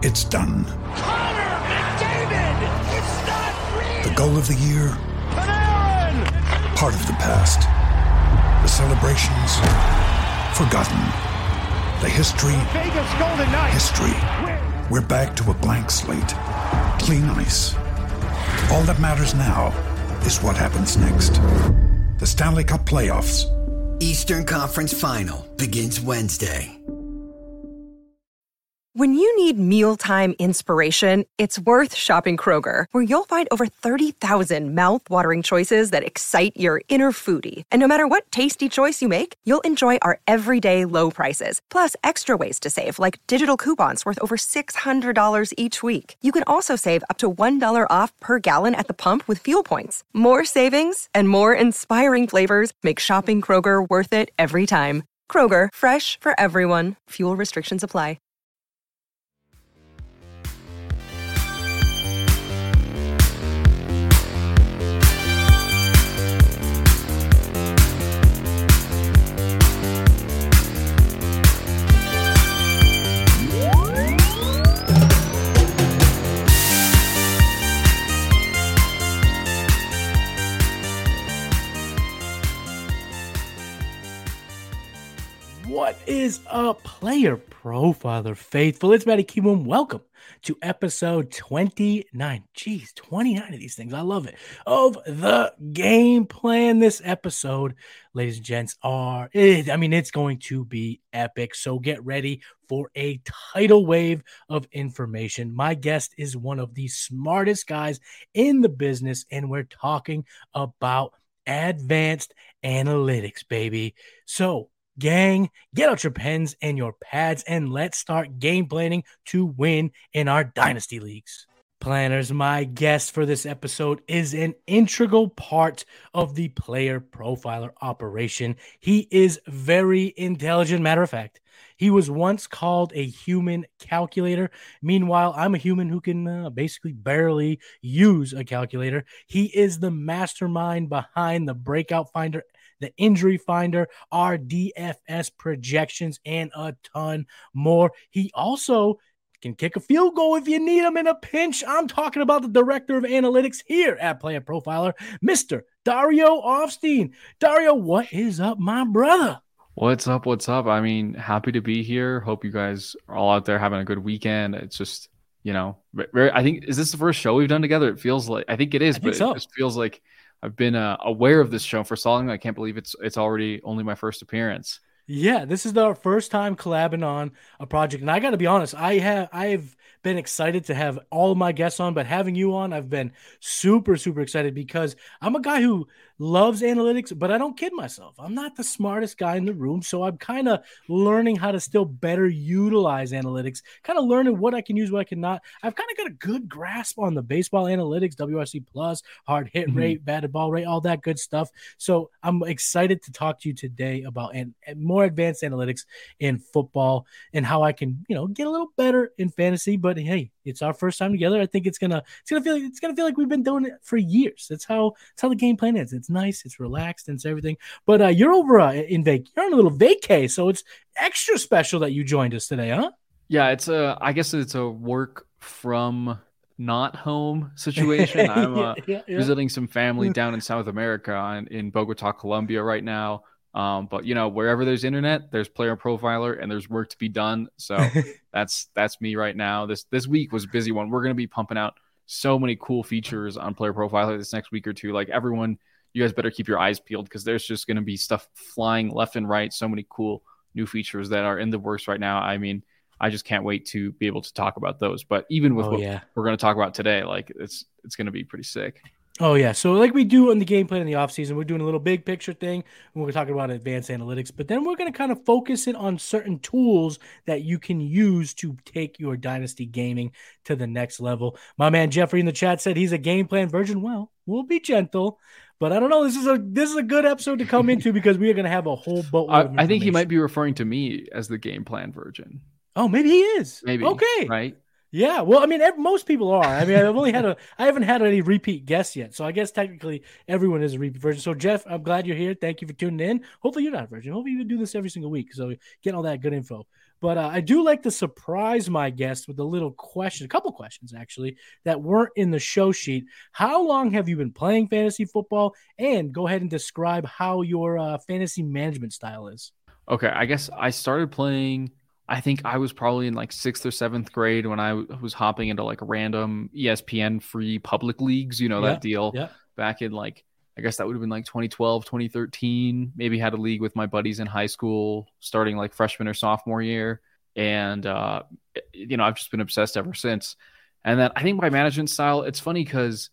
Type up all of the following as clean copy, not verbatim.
It's done. Connor McDavid! It's not real! The goal of the year? Panarin! Part of the past. The celebrations? Forgotten. The history? Vegas Golden Knights! History. We're back to a blank slate. Clean ice. All that matters now is what happens next. The Stanley Cup Playoffs. Eastern Conference Final begins Wednesday. When you need mealtime inspiration, it's worth shopping Kroger, where you'll find over 30,000 mouth-watering choices that excite your inner foodie. And no matter what tasty choice you make, you'll enjoy our everyday low prices, plus extra ways to save, like digital coupons worth over $600 each week. You can also save up to $1 off per gallon at the pump with fuel points. More savings and more inspiring flavors make shopping Kroger worth it every time. Kroger, fresh for everyone. Fuel restrictions apply. What is up, Player Profiler faithful? It's Matty Kiwoom. Welcome to episode 29. Jeez, 29 of these things. I love it. Of the game plan. This episode, ladies and gents, it's going to be epic. So get ready for a tidal wave of information. My guest is one of the smartest guys in the business, and we're talking about advanced analytics, baby. So, gang, get out your pens and your pads and let's start game planning to win in our dynasty leagues. Planners, my guest for this episode is an integral part of the Player Profiler operation. He is very intelligent. Matter of fact, he was once called a human calculator. Meanwhile, I'm a human who can basically barely use a calculator. He is the mastermind behind the Breakout Finder, the Injury Finder, our DFS projections, and a ton more. He also can kick a field goal if you need him in a pinch. I'm talking about the director of analytics here at Player Profiler, Mr. Dario Offstein. Dario, what is up, my brother? What's up? I mean, happy to be here. Hope you guys are all out there having a good weekend. It's just, I think, is this the first show we've done together? It feels like, I think it is, but so. It just feels like I've been aware of this show for so long. I can't believe it's already only my first appearance. Yeah, this is our first time collabing on a project, and I got to be honest, I've been excited to have all of my guests on, but having you on, I've been super, super excited because I'm a guy who loves analytics, but I don't kid myself. I'm not the smartest guy in the room, so I'm kind of learning how to still better utilize analytics, kind of learning what I can use, what I cannot. I've kind of got a good grasp on the baseball analytics, WRC plus, hard hit rate, batted ball rate, all that good stuff. So I'm excited to talk to you today about and more advanced analytics in football and how I can, get a little better in fantasy. But hey, it's our first time together. I think it's gonna feel like we've been doing it for years. That's how the game plan is. It's nice, it's relaxed, and it's everything. But you're over in Vegas. You're on a little vacay, so it's extra special that you joined us today, huh? Yeah, I guess it's a work from not home situation. I'm visiting some family down in South America in Bogota, Colombia right now. But wherever there's internet, there's Player Profiler and there's work to be done. So that's me right now. This week was a busy one. We're going to be pumping out so many cool features on Player Profiler this next week or two. Like everyone, you guys better keep your eyes peeled because there's just going to be stuff flying left and right. So many cool new features that are in the works right now. I mean, I just can't wait to be able to talk about those. But even with we're going to talk about today, like it's going to be pretty sick. Oh, yeah. So like we do on the game plan in the offseason, we're doing a little big picture thing. And we're talking about advanced analytics, but then we're going to kind of focus in on certain tools that you can use to take your dynasty gaming to the next level. My man Jeffrey in the chat said he's a game plan virgin. Well, we'll be gentle, but I don't know. This is a good episode to come into because we are going to have a whole boatload of I think he might be referring to me as the game plan virgin. Oh, maybe he is. Maybe. Okay. Right. Yeah, well, I mean, most people are. I mean, I haven't had any repeat guests yet, so I guess technically everyone is a repeat virgin. So, Jeff, I'm glad you're here. Thank you for tuning in. Hopefully, you're not a virgin. Hopefully, you do this every single week, so get all that good info. But I do like to surprise my guests with a couple questions actually, that weren't in the show sheet. How long have you been playing fantasy football? And go ahead and describe how your fantasy management style is. Okay, I guess I started playing, I think I was probably in like 6th or 7th grade when I was hopping into like random ESPN free public leagues, that deal back in like, I guess that would have been like 2012, 2013, maybe had a league with my buddies in high school starting like freshman or sophomore year. And, I've just been obsessed ever since. And then I think my management style, it's funny because,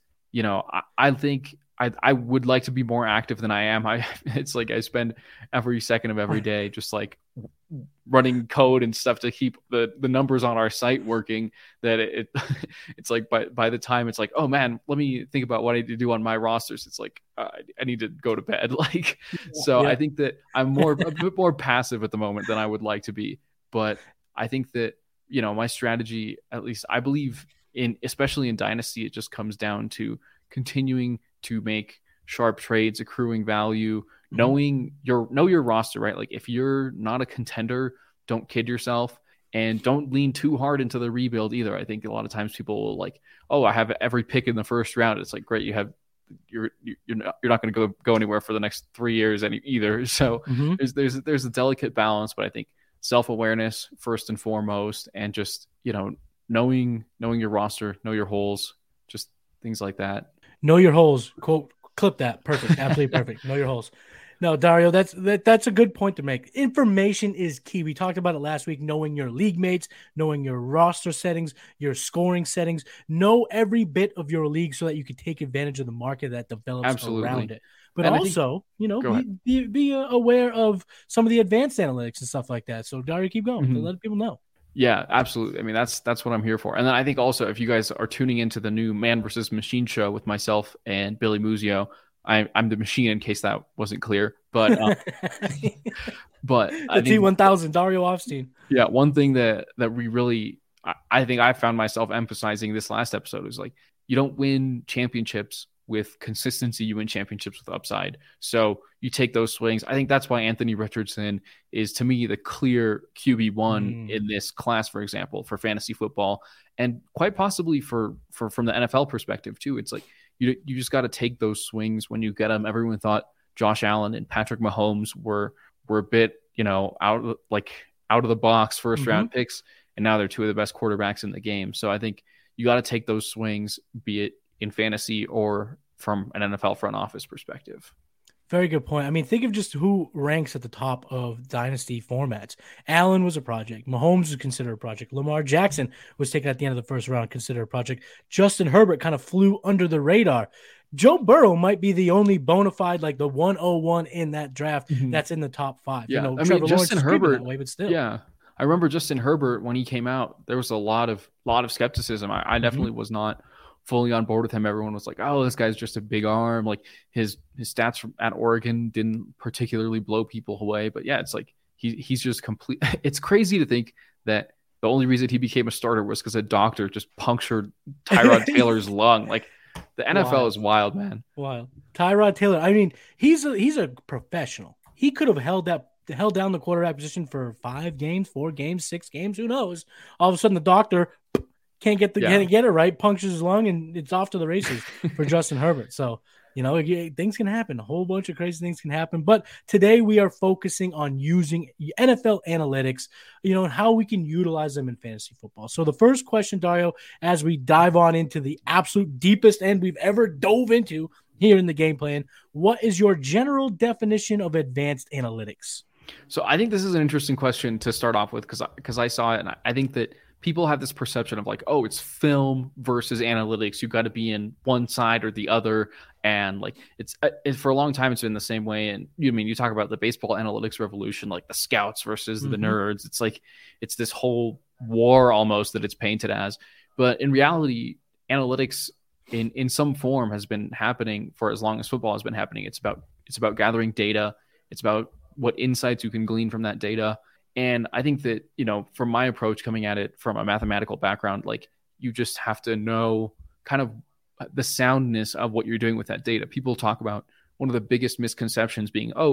I think I would like to be more active than I am. It's like I spend every second of every day just like running code and stuff to keep the numbers on our site working, that it's like by the time it's like, oh man, let me think about what I need to do on my rosters, it's like I need to go to bed. Like, so I think that I'm a bit more passive at the moment than I would like to be. But I think that, my strategy, at least I believe especially in Dynasty, it just comes down to continuing to make sharp trades, accruing value, know your roster, right? Like if you're not a contender, don't kid yourself, and don't lean too hard into the rebuild either. I think a lot of times people will like, oh, I have every pick in the first round. It's like, great, you're not going to go anywhere for the next 3 years either. So there's a delicate balance, but I think self-awareness first and foremost, and just knowing your roster, know your holes, just things like that. Know your holes. Quote, clip that. Perfect. Absolutely perfect. Know your holes. No, Dario, that's a good point to make. Information is key. We talked about it last week, knowing your league mates, knowing your roster settings, your scoring settings. Know every bit of your league so that you can take advantage of the market that develops around it. But and also, be aware of some of the advanced analytics and stuff like that. So, Dario, keep going. To let people know. Yeah, absolutely. I mean, that's what I'm here for. And then I think also, if you guys are tuning into the new Man vs. Machine show with myself and Billy Muzio, I'm the machine, in case that wasn't clear. But but the T1000, Dario Offstein. Yeah, one thing that we really, I think I found myself emphasizing this last episode is like, you don't win championships with consistency, you win championships with upside. So you take those swings. I think that's why Anthony Richardson is, to me, the clear QB1 in this class, for example, for fantasy football, and quite possibly from the NFL perspective too. It's like you just got to take those swings when you get them. Everyone thought Josh Allen and Patrick Mahomes were a bit, out of the box first round picks, and now they're two of the best quarterbacks in the game. So I think you got to take those swings, be it in fantasy or from an NFL front office perspective. Very good point. I mean, think of just who ranks at the top of dynasty formats. Allen was a project. Mahomes was considered a project. Lamar Jackson was taken at the end of the first round, considered a project. Justin Herbert kind of flew under the radar. Joe Burrow might be the only bona fide, like the 101 in that draft that's in the top 5. Yeah, Justin Herbert that way, but still. Yeah. I remember Justin Herbert, when he came out, there was a lot of skepticism. I definitely was not fully on board with him. Everyone was like, oh, this guy's just a big arm. Like his stats at Oregon didn't particularly blow people away. But yeah, it's like he's just complete. It's crazy to think that the only reason he became a starter was because a doctor just punctured Tyrod Taylor's lung. Like the NFL is wild, man. Wild. Tyrod Taylor. I mean, he's a professional. He could have held down the quarterback position for 5 games, 4 games, 6 games. Who knows? All of a sudden, the doctor can't get it right, punctures his lung, and it's off to the races for Justin Herbert. So, things can happen. A whole bunch of crazy things can happen. But today we are focusing on using NFL analytics, and how we can utilize them in fantasy football. So the first question, Dario, as we dive on into the absolute deepest end we've ever dove into here in the game plan, what is your general definition of advanced analytics? So I think this is an interesting question to start off with because I saw it, and I think that people have this perception of like, oh, it's film versus analytics. You got to be in one side or the other. And like, it's for a long time, it's been the same way. And you talk about the baseball analytics revolution, like the scouts versus the nerds. It's like, it's this whole war almost that it's painted as. But in reality, analytics in some form has been happening for as long as football has been happening. It's about gathering data. It's about what insights you can glean from that data. And I think that, from my approach coming at it from a mathematical background, like you just have to know kind of the soundness of what you're doing with that data. People talk about one of the biggest misconceptions being, oh,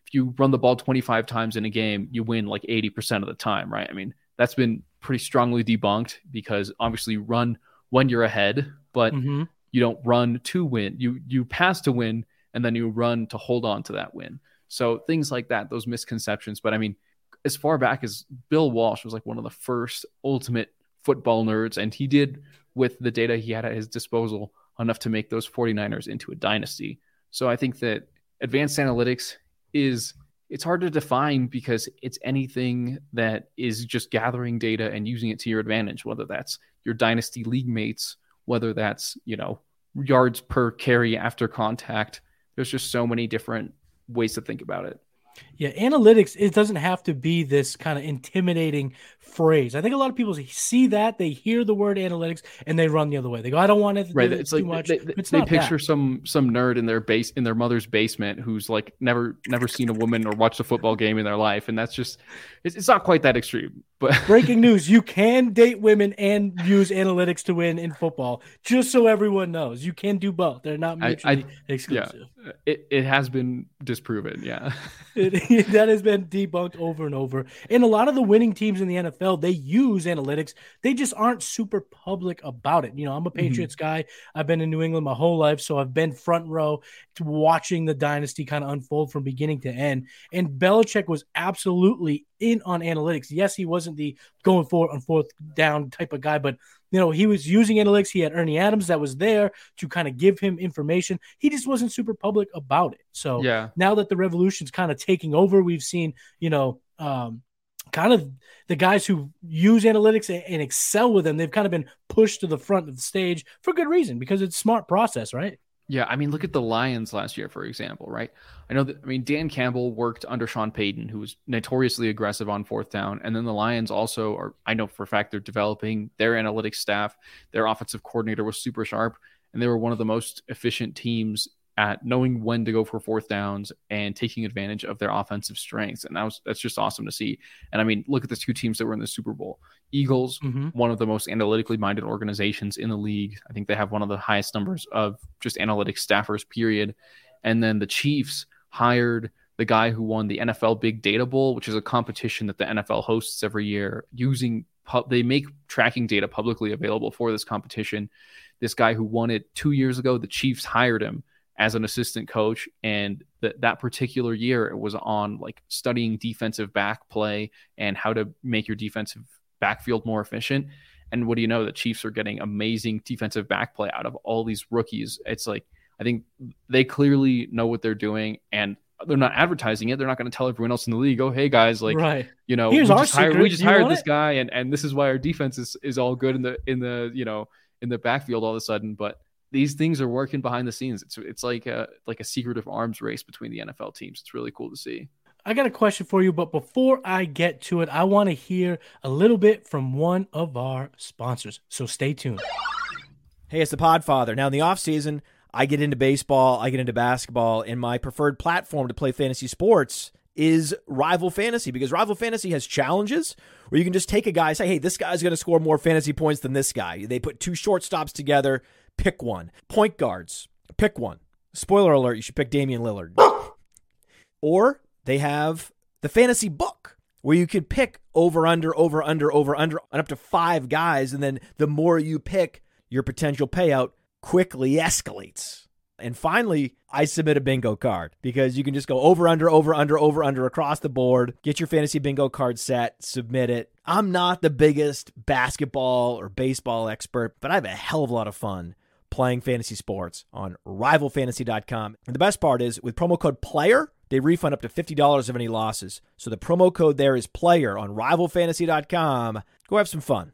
if you run the ball 25 times in a game, you win like 80% of the time, right? I mean, that's been pretty strongly debunked because obviously you run when you're ahead, but you don't run to win. You pass to win, and then you run to hold on to that win. So things like that, those misconceptions. But I mean, as far back as Bill Walsh was like one of the first ultimate football nerds, and he did, with the data he had at his disposal, enough to make those 49ers into a dynasty. So I think that advanced analytics it's hard to define because it's anything that is just gathering data and using it to your advantage, whether that's your dynasty league mates, whether that's, yards per carry after contact. There's just so many different ways to think about it. Yeah, analytics, it doesn't have to be this kind of intimidating phrase. I think a lot of people see that, they hear the word analytics, and they run the other way. They go, I don't want it to do it's too like much. They picture some nerd in their mother's basement who's like never seen a woman or watched a football game in their life, and that's just it's not quite that extreme. But breaking news, you can date women and use analytics to win in football, just so everyone knows. You can do both. They're not mutually exclusive. Yeah, it has been disproven, yeah. That has been debunked over and over. And a lot of the winning teams in the NFL, they use analytics. They just aren't super public about it. I'm a Patriots guy. I've been in New England my whole life, so I've been front row to watching the dynasty kind of unfold from beginning to end. And Belichick was absolutely in on analytics. Yes, he wasn't the going for it on fourth down type of guy, but he was using analytics. He had Ernie Adams that was there to kind of give him information. He just wasn't super public about it. So now that the revolution's kind of taking over, we've seen, kind of the guys who use analytics and excel with them, they've kind of been pushed to the front of the stage for good reason, because it's a smart process, right? Yeah, I mean, look at the Lions last year, for example, right? Dan Campbell worked under Sean Payton, who was notoriously aggressive on fourth down. And then the Lions also I know for a fact they're developing their analytics staff. Their offensive coordinator was super sharp, and they were one of the most efficient teams at knowing when to go for fourth downs and taking advantage of their offensive strengths. And that's just awesome to see. And I mean, look at the two teams that were in the Super Bowl. Eagles, one of the most analytically minded organizations in the league. I think they have one of the highest numbers of just analytics staffers, period. And then the Chiefs hired the guy who won the NFL Big Data Bowl, which is a competition that the NFL hosts every year they make tracking data publicly available for this competition. This guy who won it 2 years ago, the Chiefs hired him as an assistant coach, and that particular year it was on like studying defensive back play and how to make your defensive backfield more efficient. And what do you know? The Chiefs are getting amazing defensive back play out of all these rookies. It's like, I think they clearly know what they're doing, and they're not advertising it. They're not going to tell everyone else in the league, oh, hey guys, like, here's our secret. We just hired this guy, and this is why our defense is all good in the backfield all of a sudden. But these things are working behind the scenes. It's like a secretive arms race between the NFL teams. It's really cool to see. I got a question for you, but before I get to it, I want to hear a little bit from one of our sponsors. So stay tuned. Hey, it's the Podfather. Now in the off season, I get into baseball, I get into basketball, and my preferred platform to play fantasy sports is Rival Fantasy, because Rival Fantasy has challenges where you can just take a guy and say, hey, this guy's going to score more fantasy points than this guy. They put two shortstops together, pick one. Point guards, pick one. Spoiler alert, you should pick Damian Lillard. Or they have the fantasy book where you could pick over, under, and up to 5 guys, and then the more you pick, your potential payout quickly escalates. And finally, I submit a bingo card, because you can just go over, under across the board, get your fantasy bingo card set, submit it. I'm not the biggest basketball or baseball expert, but I have a hell of a lot of fun playing fantasy sports on rivalfantasy.com. And the best part is, with promo code PLAYER, they refund up to $50 of any losses. So the promo code there is PLAYER on rivalfantasy.com. Go have some fun.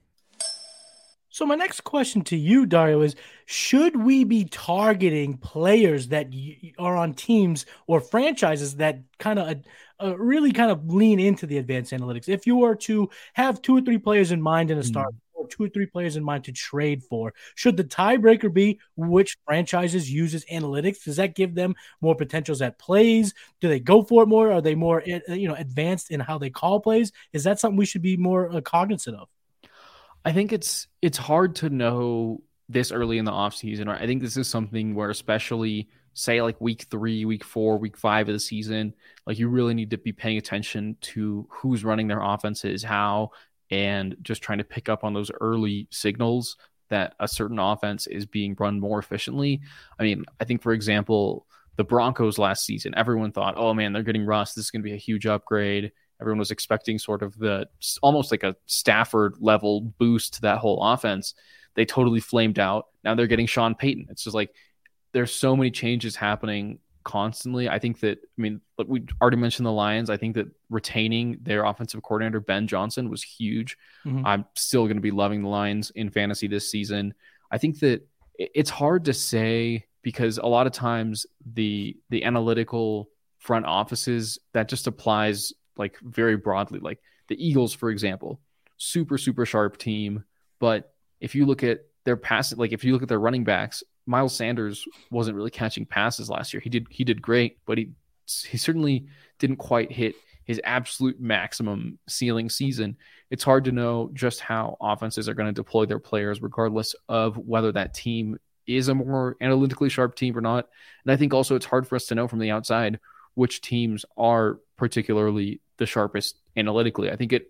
So my next question to you, Dario, is should we be targeting players that are on teams or franchises that kind of really kind of lean into the advanced analytics? If you were to have 2 or 3 players in mind in a start, or 2 or 3 players in mind to trade for, should the tiebreaker be which franchises uses analytics? Does that give them more potentials at plays? Do they go for it more? Are they more advanced in how they call plays? Is that something we should be more cognizant of? I think it's hard to know this early in the offseason. I think this is something where, especially say like week 3, week 4, week 5 of the season, like you really need to be paying attention to who's running their offenses, how, and just trying to pick up on those early signals that a certain offense is being run more efficiently. I mean, I think, for example, the Broncos last season, everyone thought, oh man, they're getting Russ. This is going to be a huge upgrade. Everyone was expecting sort of almost like a Stafford level boost to that whole offense. They totally flamed out. Now they're getting Sean Payton. It's just like, there's so many changes happening constantly. I think that, look, we already mentioned the Lions. I think that retaining their offensive coordinator, Ben Johnson, was huge. Mm-hmm. I'm still going to be loving the Lions in fantasy this season. I think that it's hard to say because a lot of times the analytical front offices, that just applies like very broadly. Like the Eagles, for example, super, super sharp team. But if you look at their passes, like if you look at their running backs, Miles Sanders wasn't really catching passes last year. He did great, but he certainly didn't quite hit his absolute maximum ceiling season. It's hard to know just how offenses are going to deploy their players, regardless of whether that team is a more analytically sharp team or not. And I think also it's hard for us to know from the outside which teams are particularly the sharpest analytically. I think it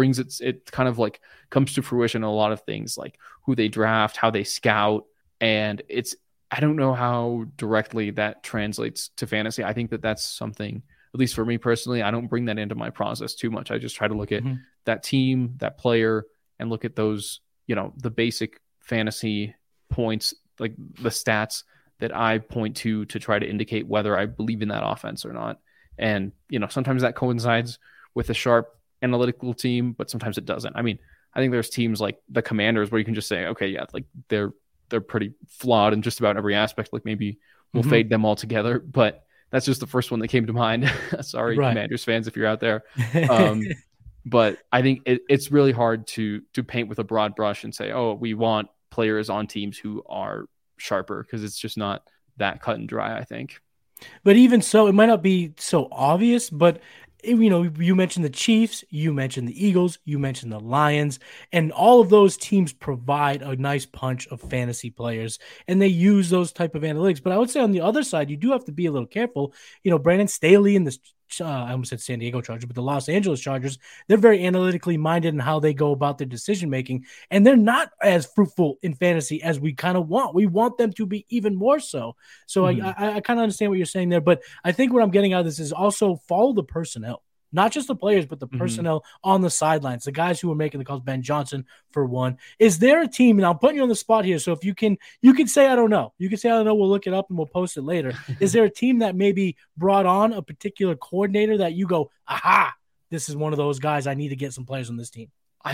kind of like comes to fruition in a lot of things, like who they draft, how they scout. And I don't know how directly that translates to fantasy. I think that that's something, at least for me personally, I don't bring that into my process too much. I just try to look at that team, that player, and look at those, the basic fantasy points, like the stats that I point to try to indicate whether I believe in that offense or not. And, sometimes that coincides with a sharp analytical team, but sometimes it doesn't. I think there's teams like the Commanders where you can just say, okay, yeah, like they're pretty flawed in just about every aspect. Like maybe we'll fade them all together, but that's just the first one that came to mind. Sorry, right. Commanders fans, if you're out there. But I think it's really hard to paint with a broad brush and say, oh, we want players on teams who are sharper, because it's just not that cut and dry, I think. But even so, it might not be so obvious, but you mentioned the Chiefs, you mentioned the Eagles, you mentioned the Lions, and all of those teams provide a nice punch of fantasy players, and they use those type of analytics. But I would say on the other side, you do have to be a little careful. Brandon Staley and the I almost said San Diego Chargers, but the Los Angeles Chargers, they're very analytically minded in how they go about their decision making, and they're not as fruitful in fantasy as we kind of want. We want them to be even more so. So I kind of understand what you're saying there, but I think what I'm getting out of this is also follow the personnel. Not just the players, but the personnel on the sidelines, the guys who are making the calls, Ben Johnson, for one. Is there a team, and I'm putting you on the spot here, so if you can say, I don't know. You can say, I don't know, we'll look it up and we'll post it later. Is there a team that maybe brought on a particular coordinator that you go, aha, this is one of those guys, I need to get some players on this team?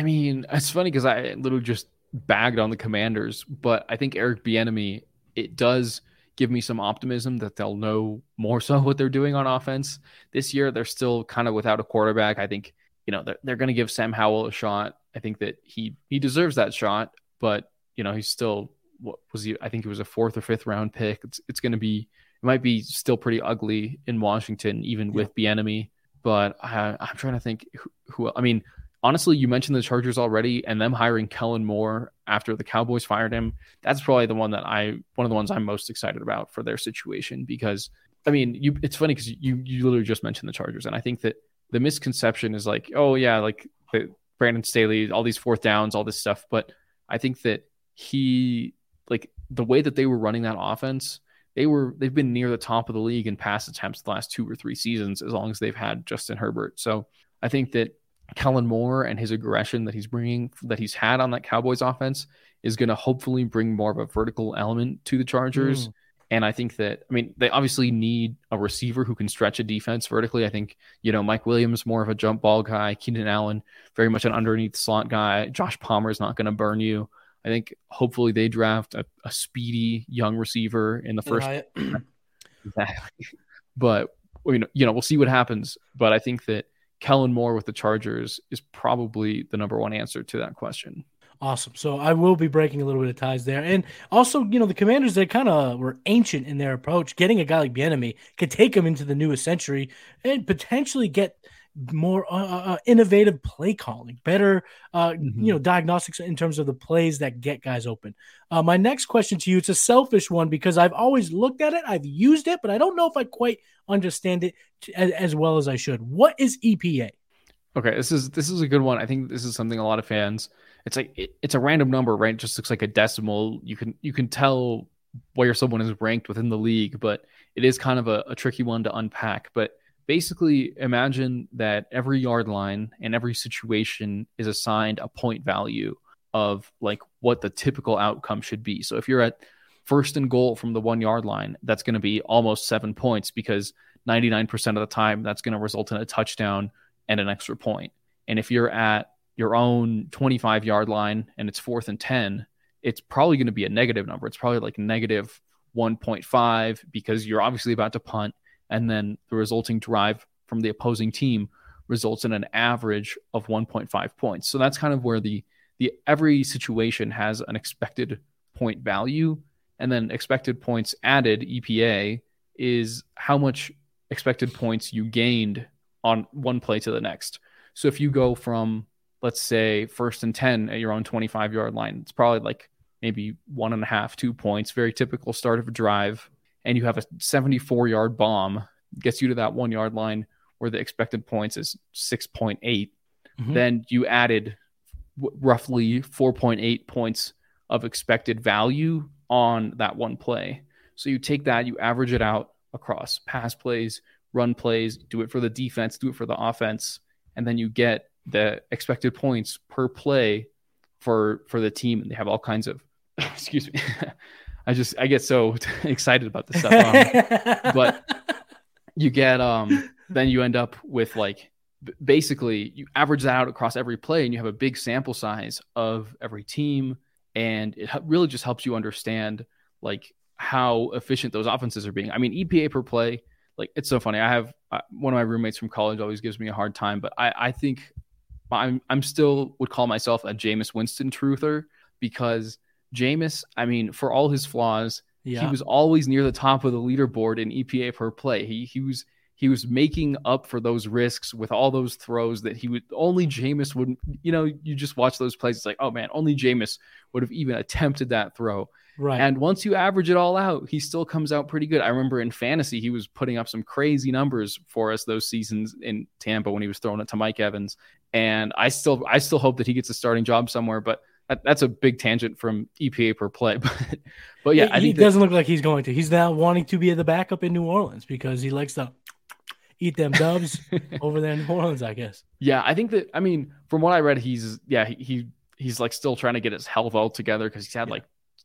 It's funny because I literally just bagged on the Commanders, but I think Eric Bieniemy, it does give me some optimism that they'll know more so what they're doing on offense. This year, they're still kind of without a quarterback. I think, they're going to give Sam Howell a shot. I think that he deserves that shot, but, he's still, I think he was a 4th or 5th round pick. It might be still pretty ugly in Washington, even with Bieniemy, but I'm trying to think who honestly, you mentioned the Chargers already, and them hiring Kellen Moore after the Cowboys fired him. That's probably one of the ones I'm most excited about for their situation, because it's funny because you literally just mentioned the Chargers, and I think that the misconception is like, oh yeah, like Brandon Staley, all these 4th downs, all this stuff, but I think that the way that they were running that offense, they've been near the top of the league in pass attempts the last 2 or 3 seasons, as long as they've had Justin Herbert. So I think that Kellen Moore and his aggression that he's had on that Cowboys offense is going to hopefully bring more of a vertical element to the Chargers. And I think that, they obviously need a receiver who can stretch a defense vertically. I think, Mike Williams, more of a jump ball guy. Keenan Allen, very much an underneath slot guy. Josh Palmer is not going to burn you. I think hopefully they draft a speedy young receiver in the first. Exactly. But, we'll see what happens. But I think that Kellen Moore with the Chargers is probably the number one answer to that question. Awesome. So I will be breaking a little bit of ties there. And also, the Commanders, they kind of were ancient in their approach. Getting a guy like Bieniemy could take them into the newest century and potentially get more innovative play calling, better diagnostics in terms of the plays that get guys open. My next question to you, it's a selfish one because I've always looked at it, I've used it, but I don't know if I quite understand it as well as I should. What is EPA? Okay, this is a good one. I think this is something a lot of fans. It's like it's a random number, right? It just looks like a decimal. You can tell where someone is ranked within the league, but it is kind of a tricky one to unpack. But basically, imagine that every yard line and every situation is assigned a point value of like what the typical outcome should be. So if you're at first and goal from the 1 yard line, that's going to be almost 7 points because 99% of the time that's going to result in a touchdown and an extra point. And if you're at your own 25-yard line and it's 4th and 10, it's probably going to be a negative number. It's probably like negative 1.5 because you're obviously about to punt, and then the resulting drive from the opposing team results in an average of 1.5 points. So that's kind of where the every situation has an expected point value, and then expected points added, EPA, is how much expected points you gained on one play to the next. So if you go from, let's say, 1st and 10 at your own 25-yard line, it's probably like maybe 1.5, 2 points, very typical start of a drive, and you have a 74-yard bomb, gets you to that 1 yard line where the expected points is 6.8, then you added roughly 4.8 points of expected value on that one play. So you take that, you average it out across pass plays, run plays, do it for the defense, do it for the offense, and then you get the expected points per play for the team. And they have all kinds of excuse me. I get so excited about this stuff. But you get then you end up with like basically you average that out across every play and you have a big sample size of every team, and it really just helps you understand like how efficient those offenses are being. I mean, EPA per play, like it's so funny. I have one of my roommates from college always gives me a hard time, but I think I'm still would call myself a Jameis Winston truther, because Jameis, I mean, for all his flaws, he was always near the top of the leaderboard in EPA per play. He was making up for those risks with all those throws that only Jameis would, you just watch those plays. It's like, oh man, only Jameis would have even attempted that throw. Right. And once you average it all out, he still comes out pretty good. I remember in fantasy, he was putting up some crazy numbers for us those seasons in Tampa when he was throwing it to Mike Evans. And I still hope that he gets a starting job somewhere, but that's a big tangent from EPA per play. But yeah, I think it doesn't look like he's going to. He's now wanting to be the backup in New Orleans because he likes to eat them dubs over there in New Orleans, I guess. Yeah, I think that, I mean, from what I read, he's like still trying to get his health all together because he's had like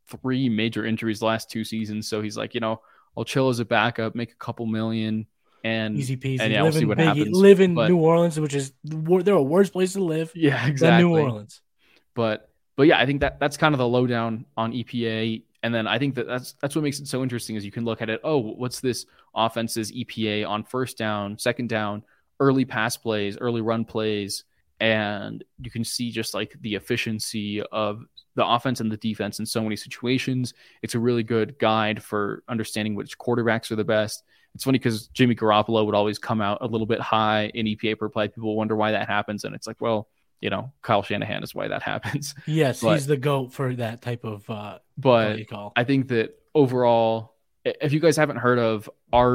3 major injuries the last 2 seasons. So he's like, I'll chill as a backup, make a couple million, and easy peasy. And yeah, we'll see what happens. Live in New Orleans, which is they're a worse place to live. Yeah, exactly. Than New Orleans. But yeah, I think that's kind of the lowdown on EPA. And then I think that's what makes it so interesting is you can look at it. Oh, what's this offense's EPA on first down, second down, early pass plays, early run plays, and you can see just like the efficiency of the offense and the defense in so many situations. It's a really good guide for understanding which quarterbacks are the best. It's funny because Jimmy Garoppolo would always come out a little bit high in EPA per play. People wonder why that happens, and it's like, well, Kyle Shanahan is why that happens. Yes, but he's the GOAT for that type of play call. I think that overall, if you guys haven't heard of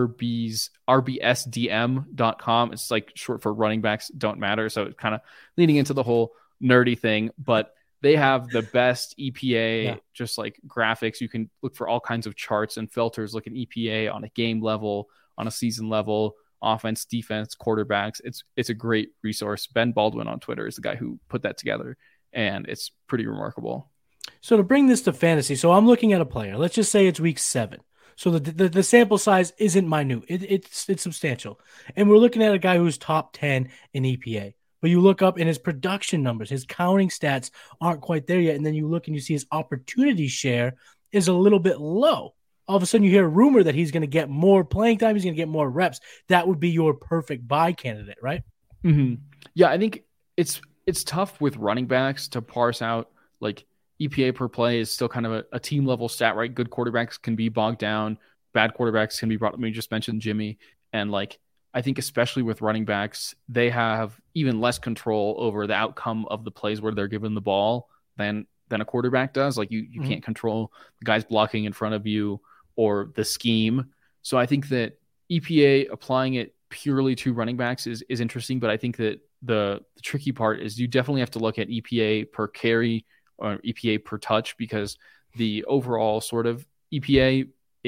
RBSDM.com, it's like short for running backs don't matter. So it's kind of leaning into the whole nerdy thing, but they have the best EPA, just like graphics. You can look for all kinds of charts and filters, look at EPA on a game level, on a season level, offense, defense, quarterbacks. It's a great resource. Ben Baldwin on Twitter is the guy who put that together, and it's pretty remarkable. So to bring this to fantasy, so I'm looking at a player. Let's just say it's week 7. So the sample size isn't minute. It's substantial. And we're looking at a guy who's top 10 in EPA. But you look up and his production numbers, his counting stats aren't quite there yet. And then you look and you see his opportunity share is a little bit low. All of a sudden you hear a rumor that he's going to get more playing time. He's going to get more reps. That would be your perfect buy candidate, right? Mm-hmm. Yeah, I think it's tough with running backs to parse out like EPA per play is still kind of a team level stat, right? Good quarterbacks can be bogged down. Bad quarterbacks can be brought. I mean, you just mentioned Jimmy, and like I think especially with running backs, they have even less control over the outcome of the plays where they're given the ball than a quarterback does. Like you can't control the guys blocking in front of you or the scheme. So I think that EPA applying it purely to running backs is interesting, but I think that the tricky part is you definitely have to look at EPA per carry or EPA per touch, because the overall sort of EPA,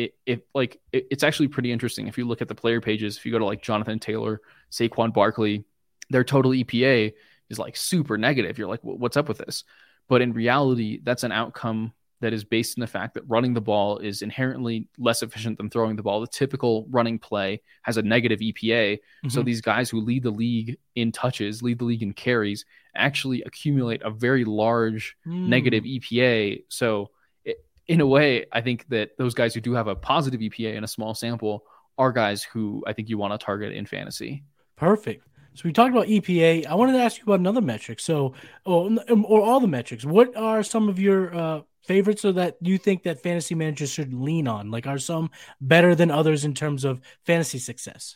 it's actually pretty interesting. If you look at the player pages, if you go to like Jonathan Taylor, Saquon Barkley, their total EPA is like super negative. You're like, what's up with this? But in reality, that's an outcome that is based in the fact that running the ball is inherently less efficient than throwing the ball. The typical running play has a negative EPA. So these guys who lead the league in touches, lead the league in carries, actually accumulate a very large negative EPA. So in a way, I think that those guys who do have a positive EPA in a small sample are guys who I think you want to target in fantasy. Perfect. So we talked about EPA. I wanted to ask you about another metric. So, or all the metrics. What are some of your favorites, so that you think that fantasy managers should lean on? Like, are some better than others in terms of fantasy success?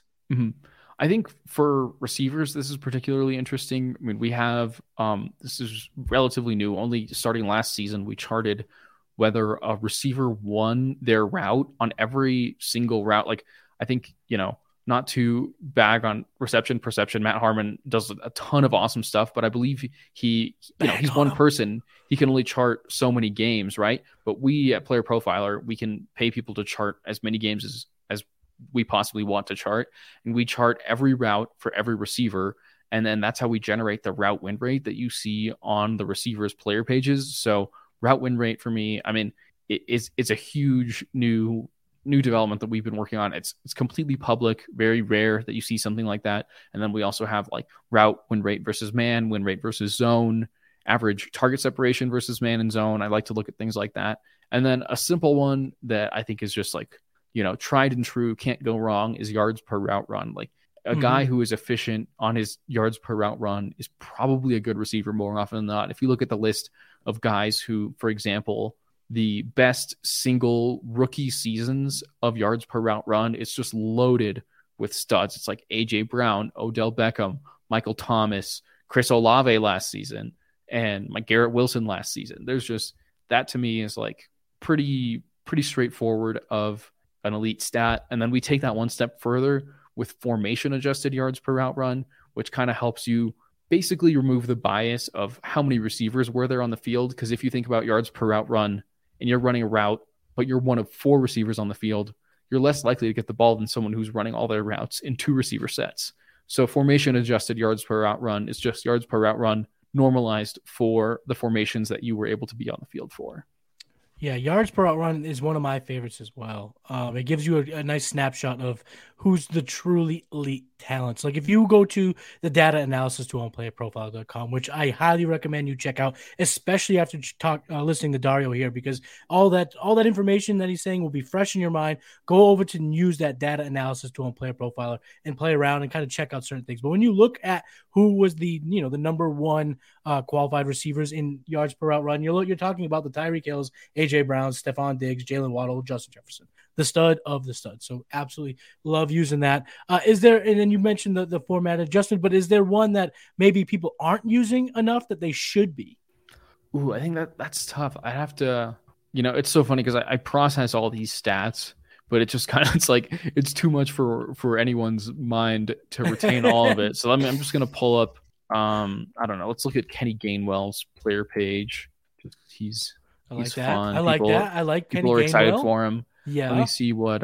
I think for receivers, this is particularly interesting. I mean, we have this is relatively new. Only starting last season, we charted whether a receiver won their route on every single route. Like, I think, not to bag on reception perception, Matt Harmon does a ton of awesome stuff, but I believe he's one person. He can only chart so many games, right? But we at Player Profiler, we can pay people to chart as many games as we possibly want to chart. And we chart every route for every receiver. And then that's how we generate the route win rate that you see on the receivers player pages. So route win rate for me, I mean, it's a huge new development that we've been working on. It's completely public, very rare that you see something like that. And then we also have like route win rate versus man, win rate versus zone, average target separation versus man and zone. I like to look at things like that. And then a simple one that I think is just like, tried and true, can't go wrong, is yards per route run. Like a guy who is efficient on his yards per route run is probably a good receiver more often than not. If you look at the list of guys who, for example, the best single rookie seasons of yards per route run, it's just loaded with studs. It's like AJ Brown, Odell Beckham, Michael Thomas, Chris Olave last season, and like Garrett Wilson last season. There's just, that to me is like pretty straightforward of an elite stat. And then we take that one step further with formation adjusted yards per route run, which kind of helps you basically remove the bias of how many receivers were there on the field. Because if you think about yards per route run and you're running a route, but you're one of 4 receivers on the field, you're less likely to get the ball than someone who's running all their routes in 2 receiver sets. So formation adjusted yards per route run is just yards per route run normalized for the formations that you were able to be on the field for. Yeah, yards per route run is one of my favorites as well. It gives you a nice snapshot of who's the truly elite talents. Like if you go to the data analysis tool on playerprofiler.com, which I highly recommend you check out, especially after listening to Dario here, because all that information that he's saying will be fresh in your mind. Go over to use that data analysis tool on Player Profiler and play around and kind of check out certain things. But when you look at who was the number one qualified receivers in yards per route run, you're talking about the Tyreek Hills, AJ Brown, Stephon Diggs, Jalen Waddle, Justin Jefferson, the stud of the studs. So absolutely love using that. Is there, and then you mentioned the format adjustment, but is there one that maybe people aren't using enough that they should be? Ooh, I think that's tough. I have to, it's so funny because I process all these stats, but it just kind of, it's like, it's too much for anyone's mind to retain all of it. So I'm just going to pull up, I don't know. Let's look at Kenny Gainwell's player page. He's fun. I like that. I like Kenny Gainwell. People are excited for him. Yeah. Let me see what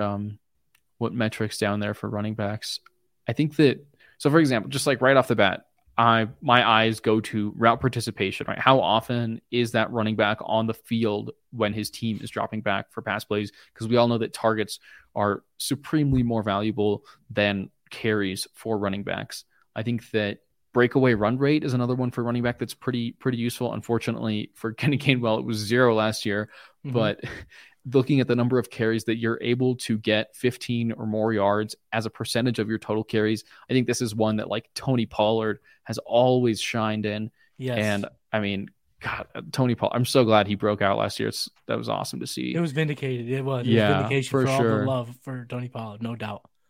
metrics down there for running backs. I think that, so for example, just like right off the bat, my eyes go to route participation, right? How often is that running back on the field when his team is dropping back for pass plays? Because we all know that targets are supremely more valuable than carries for running backs. I think that breakaway run rate is another one for running back that's pretty useful. Unfortunately for Kenny Gainwell, it was 0 last year, but looking at the number of carries that you're able to get 15 or more yards as a percentage of your total carries, I think this is one that like Tony Pollard has always shined in. Yes. And I mean, God, Tony Pollard, I'm so glad he broke out last year. That was awesome to see. It was vindicated. It was. Yeah, vindication for all sure. the love for Tony Pollard, no doubt.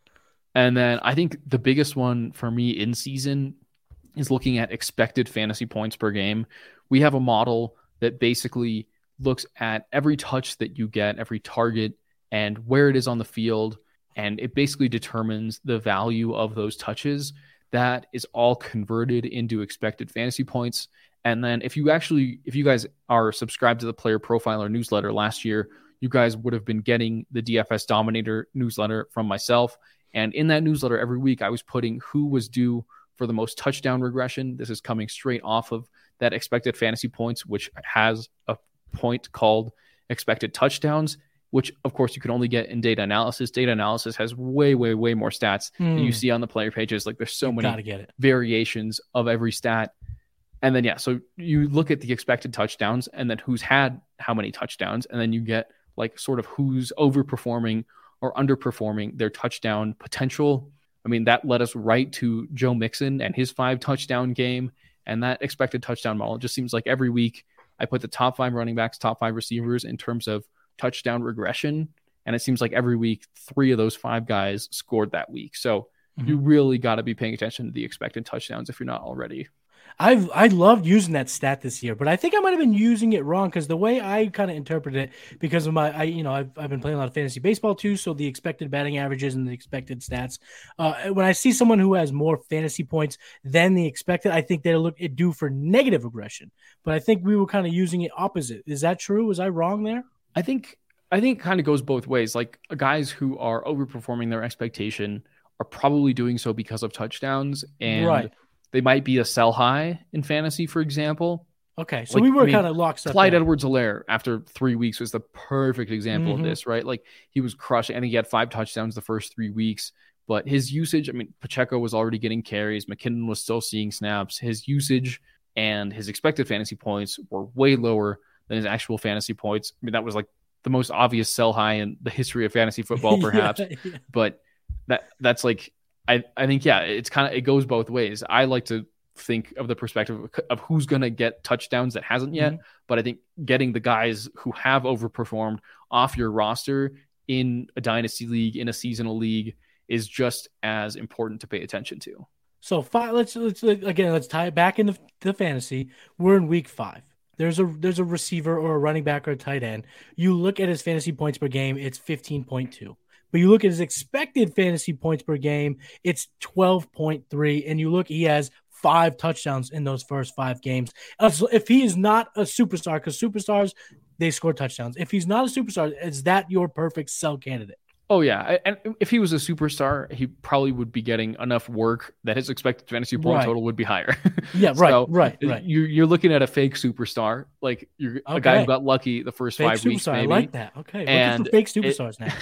And then I think the biggest one for me in season is looking at expected fantasy points per game. We have a model that basically looks at every touch that you get, every target, and where it is on the field. And it basically determines the value of those touches. That is all converted into expected fantasy points. And then if you guys are subscribed to the Player Profiler newsletter last year, you guys would have been getting the DFS Dominator newsletter from myself. And in that newsletter every week, I was putting who was due for the most touchdown regression. This is coming straight off of that expected fantasy points, which has a point called expected touchdowns, which of course you can only get in data analysis. Data analysis has way, way, way more stats than you see on the player pages. Like there's so many variations of every stat. And then, so you look at the expected touchdowns and then who's had how many touchdowns. And then you get like sort of who's overperforming or underperforming their touchdown potential. I mean, that led us right to Joe Mixon and his 5 touchdown game. And that expected touchdown model just seems like every week I put the top 5 running backs, top 5 receivers in terms of touchdown regression. And it seems like every week, 3 of those 5 guys scored that week. So you really got to be paying attention to the expected touchdowns if you're not already. I loved using that stat this year, but I think I might have been using it wrong because the way I kind of interpret it, because of I've been playing a lot of fantasy baseball too, so the expected batting averages and the expected stats. When I see someone who has more fantasy points than the expected, I think they're due for negative regression. But I think we were kind of using it opposite. Is that true? Was I wrong there? I think it kind of goes both ways. Like guys who are overperforming their expectation are probably doing so because of touchdowns, and they might be a sell high in fantasy, for example. Okay, so we were kind of locked up. Clyde Edwards-Helaire, after 3 weeks, was the perfect example of this, right? Like he was crushing. I think he had 5 touchdowns the first 3 weeks, but his usage, I mean, Pacheco was already getting carries. McKinnon was still seeing snaps. His usage and his expected fantasy points were way lower than his actual fantasy points. I mean, that was like the most obvious sell high in the history of fantasy football, perhaps. But that's like, I think, it goes both ways. I like to think of the perspective of who's going to get touchdowns that hasn't yet. But I think getting the guys who have overperformed off your roster in a dynasty league, in a seasonal league, is just as important to pay attention to. So let's tie it back into the fantasy. We're in week 5. There's a receiver or a running back or a tight end. You look at his fantasy points per game, it's 15.2. But you look at his expected fantasy points per game, it's 12.3. And you look, he has 5 touchdowns in those first 5 games. So if he is not a superstar, because superstars, they score touchdowns. If he's not a superstar, is that your perfect sell candidate? Oh, yeah. And if he was a superstar, he probably would be getting enough work that his expected fantasy point total would be higher. Yeah, right. You're looking at a fake superstar. Like you're a guy who got lucky the first fake 5 weeks. Maybe. I like that. Okay. Looking for fake superstars now.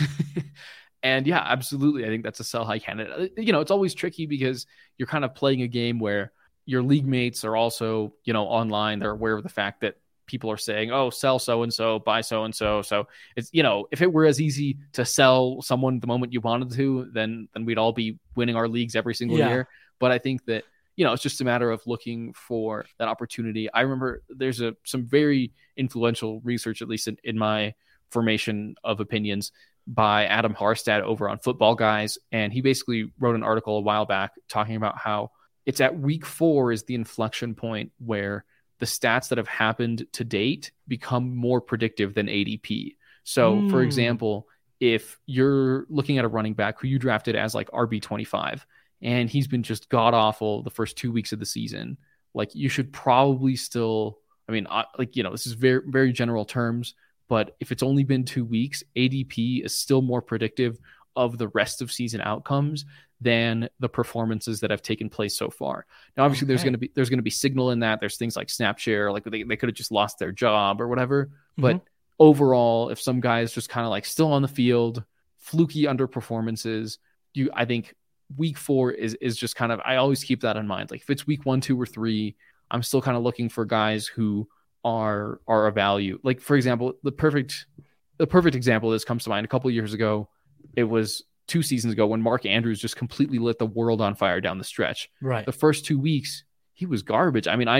And yeah, absolutely. I think that's a sell high candidate. It's always tricky because you're kind of playing a game where your league mates are also, online. They're aware of the fact that people are saying, oh, sell so-and-so, buy so-and-so. So it's, if it were as easy to sell someone the moment you wanted to, then we'd all be winning our leagues every single year. But I think that, it's just a matter of looking for that opportunity. I remember there's some very influential research, at least in my formation of opinions, by Adam Harstad over on Football Guys. And he basically wrote an article a while back talking about how it's at week 4 is the inflection point where the stats that have happened to date become more predictive than ADP. So for example, if you're looking at a running back who you drafted as like RB25 and he's been just god awful the first 2 weeks of the season, like you should probably still, this is very, very general terms, but if it's only been 2 weeks, ADP is still more predictive of the rest of season outcomes than the performances that have taken place so far. Now, obviously, there's going to be signal in that. There's things like snap share, like they could have just lost their job or whatever. But overall, if some guys just kind of like still on the field, fluky underperformances, I think week 4 is just kind of, I always keep that in mind. Like if it's week 1, 2, or 3, I'm still kind of looking for guys who are a value. Like for example, the perfect example of this comes to mind. A couple of years ago, it was 2 seasons ago when Mark Andrews just completely lit the world on fire down the stretch. Right. The first 2 weeks, he was garbage. I mean,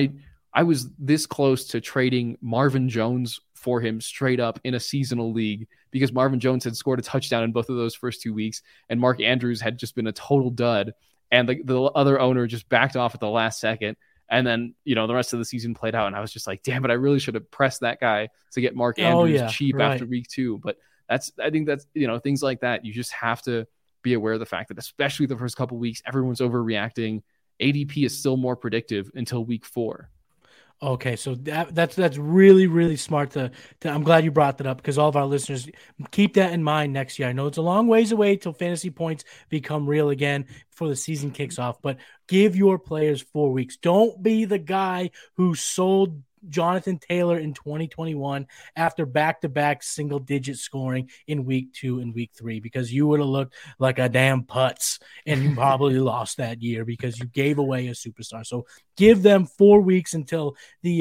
I was this close to trading Marvin Jones for him straight up in a seasonal league because Marvin Jones had scored a touchdown in both of those first 2 weeks, and Mark Andrews had just been a total dud. And the other owner just backed off at the last second. And then, the rest of the season played out. And I was just like, damn it, I really should have pressed that guy to get Mark Andrews cheap after week 2. But I think that's, things like that. You just have to be aware of the fact that especially the first couple of weeks, everyone's overreacting. ADP is still more predictive until week 4. Okay, so that's really, really smart I'm glad you brought that up because all of our listeners keep that in mind next year. I know it's a long ways away till fantasy points become real again before the season kicks off, but give your players 4 weeks. Don't be the guy who sold Jonathan Taylor in 2021 after back-to-back single-digit scoring in week 2 and week 3 because you would have looked like a damn putz and you probably lost that year because you gave away a superstar. So give them 4 weeks until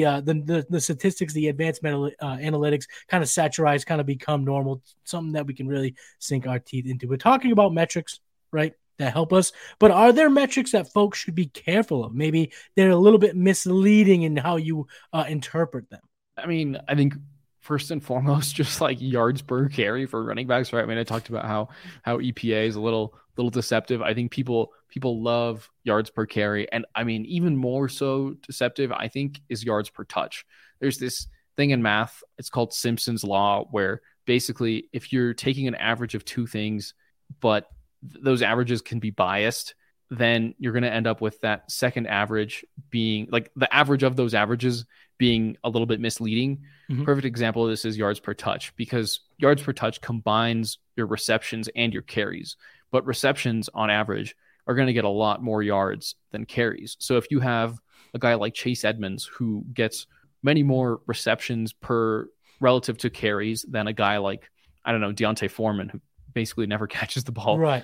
the statistics, the advanced analytics kind of satirize, kind of become normal, something that we can really sink our teeth into. We're talking about metrics, right? That help us. But are there metrics that folks should be careful of? Maybe they're a little bit misleading in how you interpret them. I mean, I think first and foremost, just like yards per carry for running backs, right? I mean, I talked about how EPA is a little deceptive. I think people love yards per carry. And I mean, even more so deceptive, I think, is yards per touch. There's this thing in math, it's called Simpson's Law, where basically if you're taking an average of two things, but those averages can be biased, then you're going to end up with that second average being like the average of those averages being a little bit misleading. Mm-hmm. Perfect example of this is yards per touch, because yards per touch combines your receptions and your carries, but receptions on average are going to get a lot more yards than carries. So if you have a guy like Chase Edmonds who gets many more receptions per relative to carries than a guy like, I don't know, Deontay Foreman, who basically never catches the ball. Right.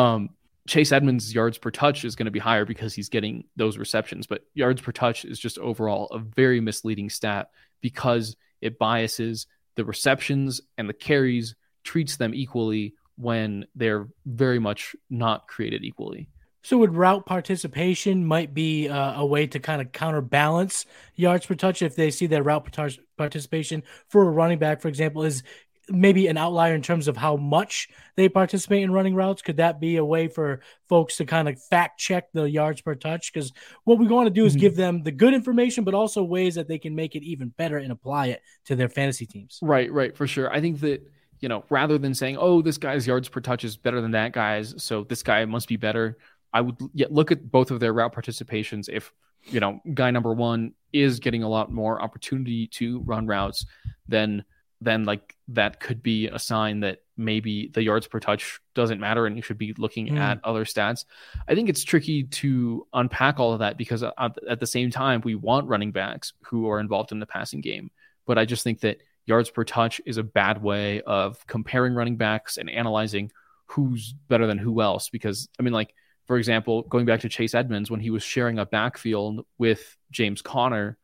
Chase Edmonds' yards per touch is going to be higher because he's getting those receptions, but yards per touch is just overall a very misleading stat because it biases the receptions and the carries, treats them equally when they're very much not created equally. So would route participation might be a way to kind of counterbalance yards per touch if they see that route participation for a running back, for example, is maybe an outlier in terms of how much they participate in running routes? Could that be a way for folks to kind of fact check the yards per touch? Because what we want to do is give them the good information, but also ways that they can make it even better and apply it to their fantasy teams. Right, for sure. I think that, rather than saying, oh, this guy's yards per touch is better than that guy's, so this guy must be better, I would look at both of their route participations. If, guy number one is getting a lot more opportunity to run routes, then like that could be a sign that maybe the yards per touch doesn't matter and you should be looking at other stats. I think it's tricky to unpack all of that because at the same time, we want running backs who are involved in the passing game. But I just think that yards per touch is a bad way of comparing running backs and analyzing who's better than who else. Because, I mean, like, for example, going back to Chase Edmonds, when he was sharing a backfield with James Conner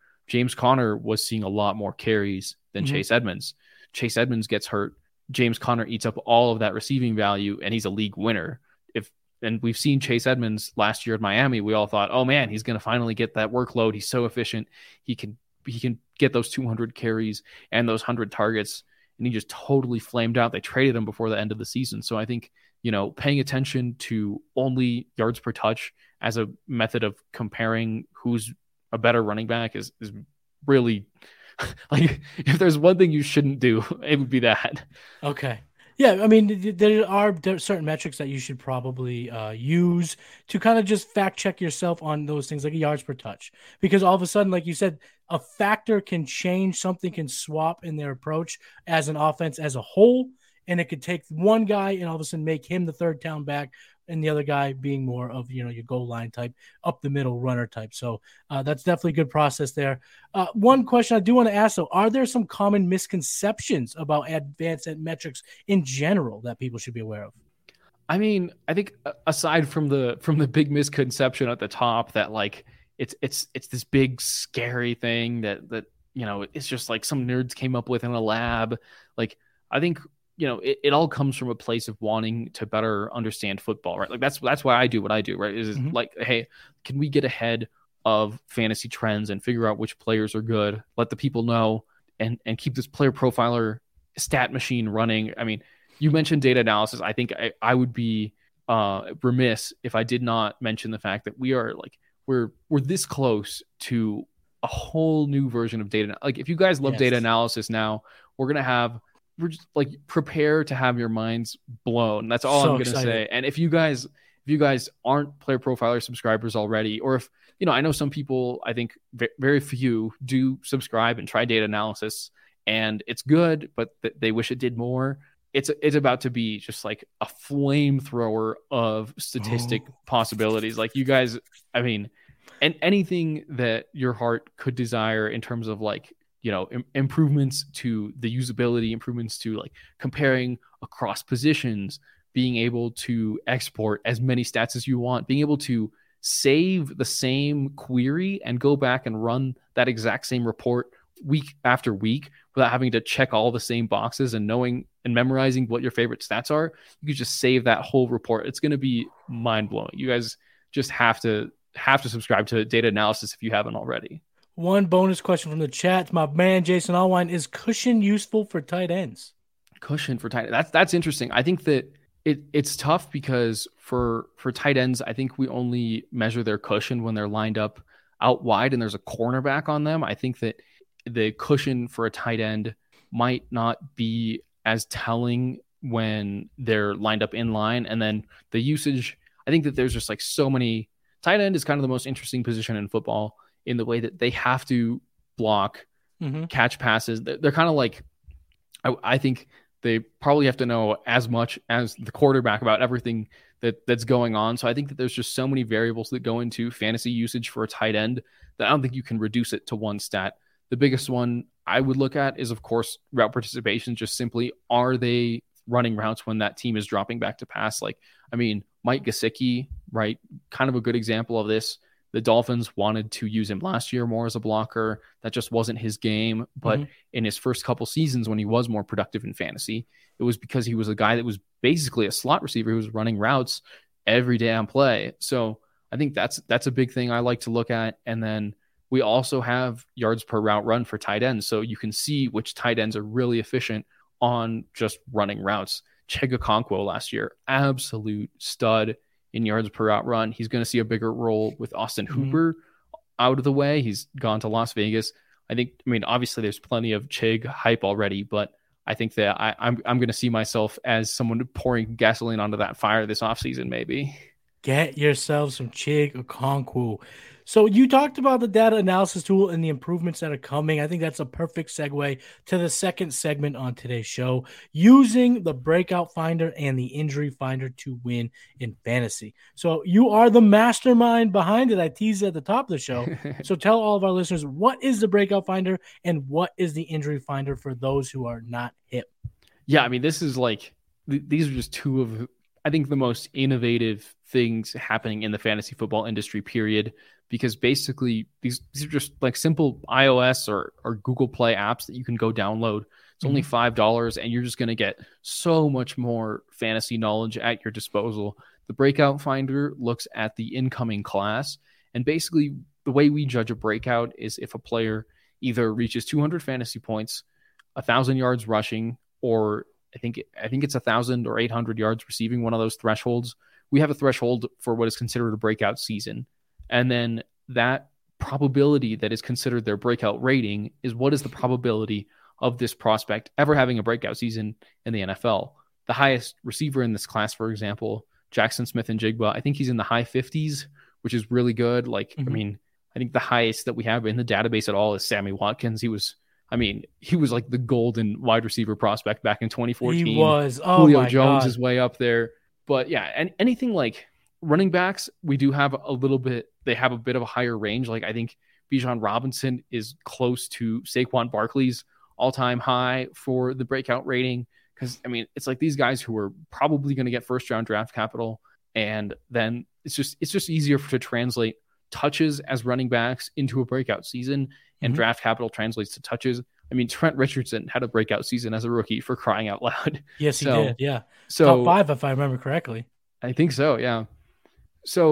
was seeing a lot more carries than Chase Edmonds. Chase Edmonds gets hurt. James Conner eats up all of that receiving value, and he's a league winner. And we've seen Chase Edmonds last year at Miami. We all thought, oh man, he's going to finally get that workload. He's so efficient. He can get those 200 carries and those 100 targets, and he just totally flamed out. They traded him before the end of the season. So I think, paying attention to only yards per touch as a method of comparing who's a better running back is really like, if there's one thing you shouldn't do, it would be that. Okay. Yeah. I mean, there are certain metrics that you should probably use to kind of just fact check yourself on those things, like a yards per touch, because all of a sudden, like you said, a factor can change, something can swap in their approach as an offense as a whole. And it could take one guy and all of a sudden make him the third down back, and the other guy being more of, your goal line type, up the middle runner type. So that's definitely a good process there. One question I do want to ask, though, are there some common misconceptions about advanced metrics in general that people should be aware of? I mean, I think aside from the big misconception at the top that like it's this big scary thing that it's just like some nerds came up with in a lab. Like, I think, it all comes from a place of wanting to better understand football, right? Like that's why I do what I do, right? Is like, hey, can we get ahead of fantasy trends and figure out which players are good, let the people know, and keep this player profiler stat machine running. I mean, you mentioned data analysis. I think I would be remiss if I did not mention the fact that we're this close to a whole new version of data. Like, if you guys love data analysis now, we're just like, prepare to have your minds blown. That's all I'm going to say. And if you guys aren't Player Profiler subscribers already, or if, I know some people, I think very few do subscribe and try data analysis, and it's good, but they wish it did more. It's about to be just like a flamethrower of statistic possibilities. Like, you guys, I mean, and anything that your heart could desire in terms of like, improvements to the usability, improvements to like comparing across positions, being able to export as many stats as you want, being able to save the same query and go back and run that exact same report week after week without having to check all the same boxes and knowing and memorizing what your favorite stats are. You could just save that whole report. It's going to be mind blowing. You guys just have to subscribe to data analysis if you haven't already. One bonus question from the chat. My man, Jason Allwine, is cushion useful for tight ends? Cushion for tight ends. That's interesting. I think that it's tough because for tight ends, I think we only measure their cushion when they're lined up out wide and there's a cornerback on them. I think that the cushion for a tight end might not be as telling when they're lined up in line. And then the usage, I think that there's just like so many. Tight end is kind of the most interesting position in football in the way that they have to block, catch passes. They're kind of like, I think they probably have to know as much as the quarterback about everything that's going on. So I think that there's just so many variables that go into fantasy usage for a tight end that I don't think you can reduce it to one stat. The biggest one I would look at is, of course, route participation. Just simply, are they running routes when that team is dropping back to pass? Like, I mean, Mike Gesicki, right? Kind of a good example of this. The Dolphins wanted to use him last year more as a blocker. That just wasn't his game. But in his first couple seasons, when he was more productive in fantasy, it was because he was a guy that was basically a slot receiver who was running routes every damn play. So I think that's a big thing I like to look at. And then we also have yards per route run for tight ends. So you can see which tight ends are really efficient on just running routes. Chig Okonkwo last year, absolute stud in yards per route run. He's going to see a bigger role with Austin Hooper out of the way. He's gone to Las Vegas. I mean, obviously there's plenty of Chig hype already, but I think that I'm going to see myself as someone pouring gasoline onto that fire this offseason, maybe. Get yourself some Chig Okonkwo. So you talked about the data analysis tool and the improvements that are coming. I think that's a perfect segue to the second segment on today's show, using the breakout finder and the injury finder to win in fantasy. So you are the mastermind behind it. I teased at the top of the show. So tell all of our listeners, what is the breakout finder and what is the injury finder for those who are not hip? Yeah, I mean, this is like, these are just two of, I think, the most innovative things happening in the fantasy football industry, period. Because basically these are just like simple iOS or Google Play apps that you can go download. It's only $5 and you're just going to get so much more fantasy knowledge at your disposal. The breakout finder looks at the incoming class. And basically the way we judge a breakout is if a player either reaches 200 fantasy points, 1,000 yards rushing, or I think it's 1,000 or 800 yards receiving, one of those thresholds. We have a threshold for what is considered a breakout season. And then that probability that is considered their breakout rating is what is the probability of this prospect ever having a breakout season in the NFL. The highest receiver in this class, for example, Jackson Smith-Njigba, I think he's in the high 50s, which is really good. Like, I mean, I think the highest that we have in the database at all is Sammy Watkins. He was like the golden wide receiver prospect back in 2014. He was. Oh, Julio my Jones God. is way up there. But yeah, and anything like running backs, we do have they have a bit of a higher range. Like, I think Bijan Robinson is close to Saquon Barkley's all-time high for the breakout rating. Because, I mean, it's like these guys who are probably going to get first-round draft capital, and then it's just easier to translate touches as running backs into a breakout season, and draft capital translates to touches. I mean, Trent Richardson had a breakout season as a rookie, for crying out loud. Yes, he did. Yeah. So top 5, if I remember correctly. I think so. Yeah. So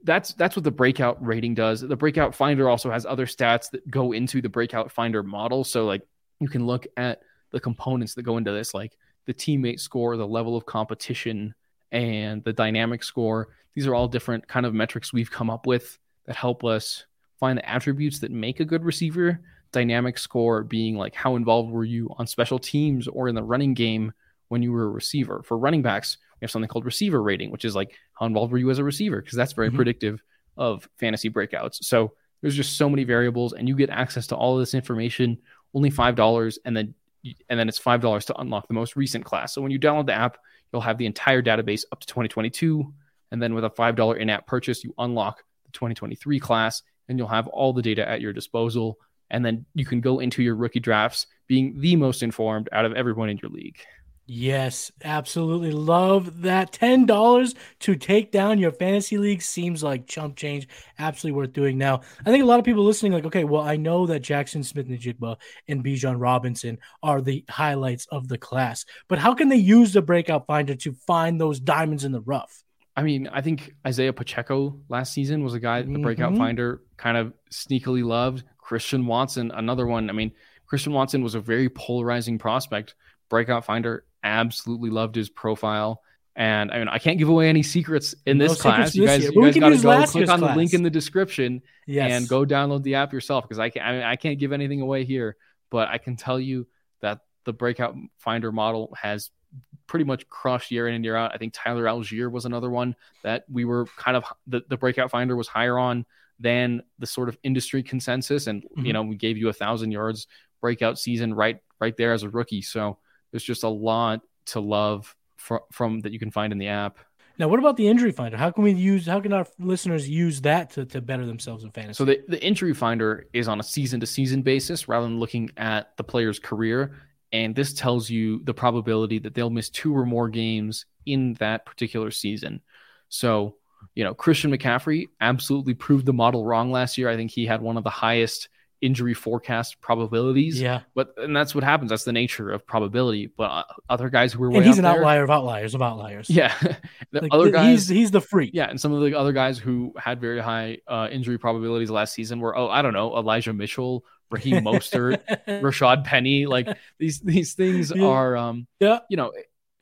that's what the breakout rating does. The breakout finder also has other stats that go into the breakout finder model. So like you can look at the components that go into this, like the teammate score, the level of competition, and the dynamic score. These are all different kind of metrics we've come up with that help us find the attributes that make a good receiver. Dynamic score being like how involved were you on special teams or in the running game when you were a receiver. For running backs, we have something called receiver rating, which is like how involved were you as a receiver, because that's very predictive of fantasy breakouts. So there's just so many variables, and you get access to all of this information, only $5, and then it's $5 to unlock the most recent class. So when you download the app, you'll have the entire database up to 2022, and then with a $5 in-app purchase, you unlock the 2023 class, and you'll have all the data at your disposal. And then you can go into your rookie drafts being the most informed out of everyone in your league. Yes, absolutely. Love that. $10 to take down your fantasy league seems like chump change. Absolutely worth doing. Now, I think a lot of people listening like, okay, well, I know that Jackson Smith-Njigba and Bijan Robinson are the highlights of the class, but how can they use the breakout finder to find those diamonds in the rough? I mean, I think Isaiah Pacheco last season was a guy that the breakout finder kind of sneakily loved. Christian Watson, another one. I mean, Christian Watson was a very polarizing prospect. Breakout finder absolutely loved his profile. And I mean, I can't give away any secrets in this class. You guys got to go click on the link in the description and go download the app yourself, because I can't give anything away here. But I can tell you that the breakout finder model has pretty much crushed year in and year out. I think Tyler Algier was another one that we were kind of the breakout finder was higher on than the sort of industry consensus. And, you know, we gave you 1,000 yards breakout season right there as a rookie. So there's just a lot to love from that you can find in the app. Now, what about the injury finder? How can our listeners use that to better themselves in fantasy? So the injury finder is on a season to season basis rather than looking at the player's career. And this tells you the probability that they'll miss 2 or more games in that particular season. So, you know, Christian McCaffrey absolutely proved the model wrong last year. I think he had one of the highest injury forecast probabilities. Yeah. And that's what happens. That's the nature of probability. But other guys who were way he's out an there, outlier of outliers. Yeah. Other guys, he's the freak. Yeah. And some of the other guys who had very high injury probabilities last season were, I don't know, Elijah Mitchell, Raheem Mostert, Rashad Penny. Like these things are, you know,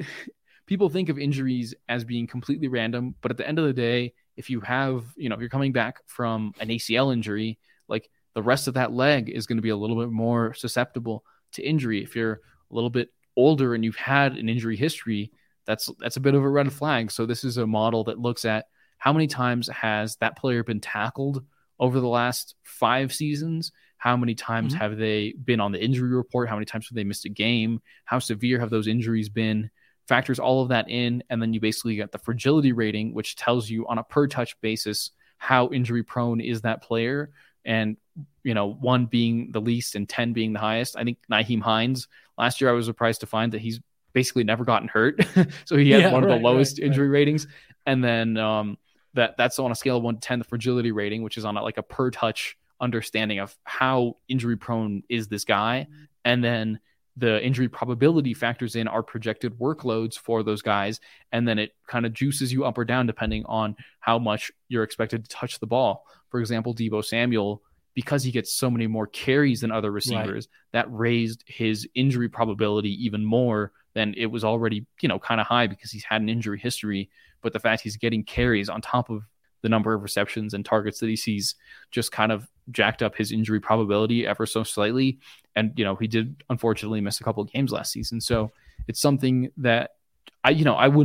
people think of injuries as being completely random, but at the end of the day, if you have, you know, if you're coming back from an ACL injury, like the rest of that leg is going to be a little bit more susceptible to injury. If you're a little bit older and you've had an injury history, that's a bit of a red flag. So this is a model that looks at how many times has that player been tackled over the last 5 seasons? How many times have they been on the injury report? How many times have they missed a game? How severe have those injuries been? Factors all of that in, and then you basically get the fragility rating, which tells you on a per touch basis how injury prone is that player. And, you know, 1 being the least and 10 being the highest. I think Nyheim Hines last year, I was surprised to find that he's basically never gotten hurt. So he had one of the lowest injury ratings. And then that's on a scale of 1 to 10, the fragility rating, which is on like a per touch understanding of how injury prone is this guy. And then the injury probability factors in our projected workloads for those guys. And then it kind of juices you up or down depending on how much you're expected to touch the ball. For example, Deebo Samuel, because he gets so many more carries than other receivers, that raised his injury probability even more than it was already, you know, kind of high because he's had an injury history. But the fact he's getting carries on top of the number of receptions and targets that he sees just kind of jacked up his injury probability ever so slightly. And, you know, he did unfortunately miss a couple of games last season. So it's something that I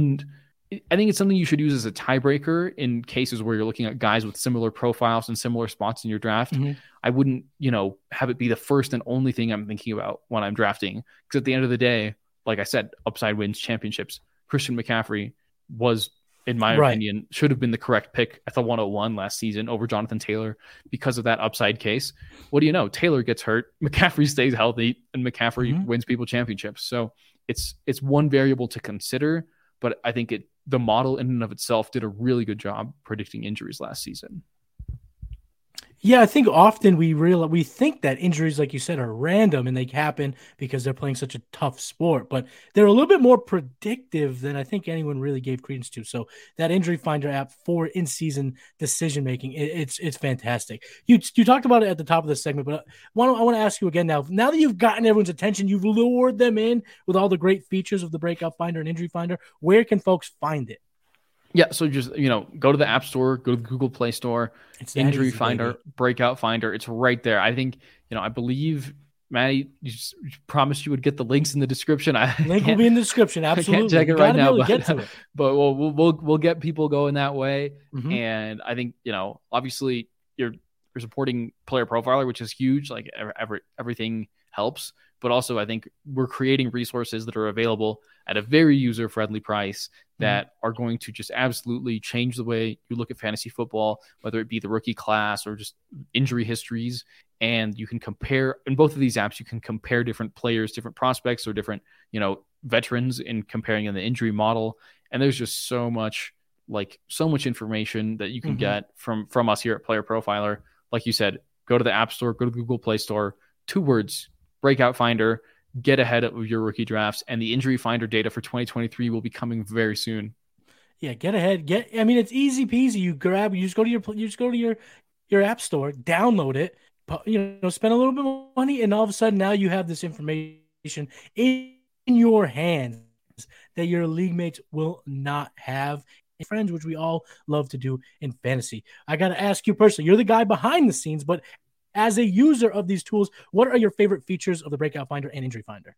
think it's something you should use as a tiebreaker in cases where you're looking at guys with similar profiles and similar spots in your draft. I wouldn't, you know, have it be the first and only thing I'm thinking about when I'm drafting. Because at the end of the day, like I said, upside wins championships. Christian McCaffrey was, in my opinion, should have been the correct pick at the 101 last season over Jonathan Taylor because of that upside case. What do you know? Taylor gets hurt, McCaffrey stays healthy, and McCaffrey wins people championships. So it's one variable to consider, but I think the model in and of itself did a really good job predicting injuries last season. Yeah, I think often we think that injuries, like you said, are random and they happen because they're playing such a tough sport, but they're a little bit more predictive than I think anyone really gave credence to. So that Injury Finder app for in-season decision making, it's fantastic. You talked about it at the top of the segment, but I want to ask you again now. Now that you've gotten everyone's attention, you've lured them in with all the great features of the Breakout Finder and Injury Finder. Where can folks find it? Yeah, so just, go to the App Store, go to the Google Play Store, it's Injury Finder, baby. Breakout Finder. It's right there. I think, I believe, Maddie, you promised you would get the links in the description. Link will be in the description, absolutely. I can't check it right now, but we'll get people going that way. Mm-hmm. And I think, obviously you're supporting Player Profiler, which is huge. Like everything helps. But also I think we're creating resources that are available at a very user-friendly price that are going to just absolutely change the way you look at fantasy football, whether it be the rookie class or just injury histories. And you can compare in both of these apps, you can compare different players, different prospects, or different, veterans in comparing in the injury model. And there's just so much information that you can get from us here at Player Profiler. Like you said, go to the App Store, go to the Google Play Store, 2 words, Breakout Finder, get ahead of your rookie drafts, and the Injury Finder data for 2023 will be coming very soon. Yeah, get ahead. It's easy peasy. You just go to your app store, download it, spend a little bit more money, and all of a sudden now you have this information in your hands that your league mates will not have. And friends, which we all love to do in fantasy. I got to ask you personally, you're the guy behind the scenes, but as a user of these tools, what are your favorite features of the Breakout Finder and Injury Finder?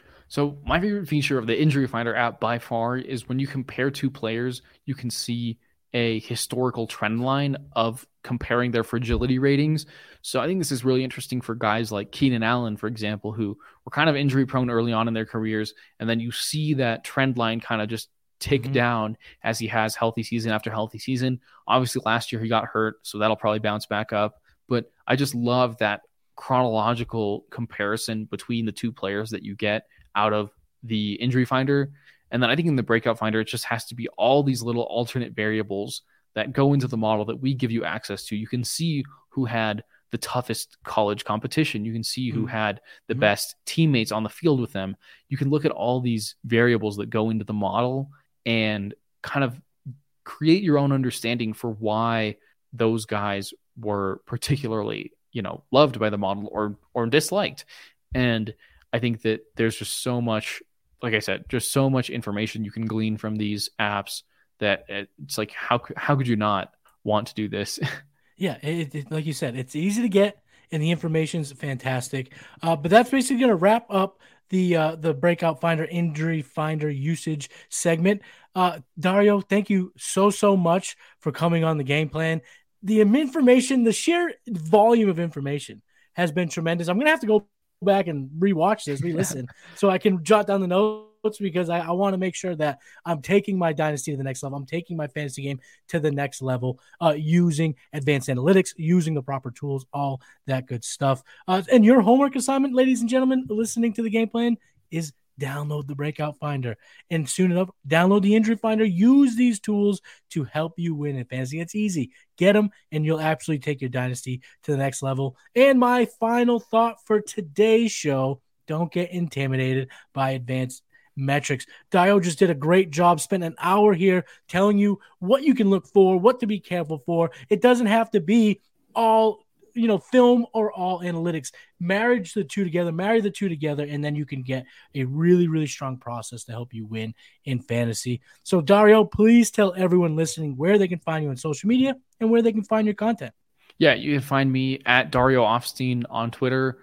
So my favorite feature of the Injury Finder app by far is when you compare 2 players, you can see a historical trend line of comparing their fragility ratings. So I think this is really interesting for guys like Keenan Allen, for example, who were kind of injury prone early on in their careers. And then you see that trend line kind of just tick down as he has healthy season after healthy season. Obviously last year he got hurt, so that'll probably bounce back up. But I just love that chronological comparison between the 2 players that you get out of the Injury Finder. And then I think in the Breakout Finder, it just has to be all these little alternate variables that go into the model that we give you access to. You can see who had the toughest college competition. You can see who had the best teammates on the field with them. You can look at all these variables that go into the model and kind of create your own understanding for why those guys were particularly, loved by the model or disliked. And I think that there's just so much, like I said, just so much information you can glean from these apps that it's like, how could you not want to do this? Yeah, like you said, it's easy to get and the information's fantastic. But that's basically going to wrap up the Breakout Finder Injury Finder usage segment. Dario, thank you so much for coming on the game plan. The information, the sheer volume of information has been tremendous. I'm going to have to go back and rewatch this, re-listen, so I can jot down the notes because I want to make sure that I'm taking my dynasty to the next level. I'm taking my fantasy game to the next level using advanced analytics, using the proper tools, all that good stuff. And your homework assignment, ladies and gentlemen, listening to the game plan, is download the Breakout Finder, and soon enough, download the Injury Finder. Use these tools to help you win in fantasy. It's easy. Get them, and you'll actually take your dynasty to the next level. And my final thought for today's show, don't get intimidated by advanced metrics. Dio just did a great job, spent an hour here telling you what you can look for, what to be careful for. It doesn't have to be all film or all analytics. Marry the two together, and then you can get a really, really strong process to help you win in fantasy. So, Dario, please tell everyone listening where they can find you on social media and where they can find your content. Yeah, you can find me at Dario Offstein on Twitter.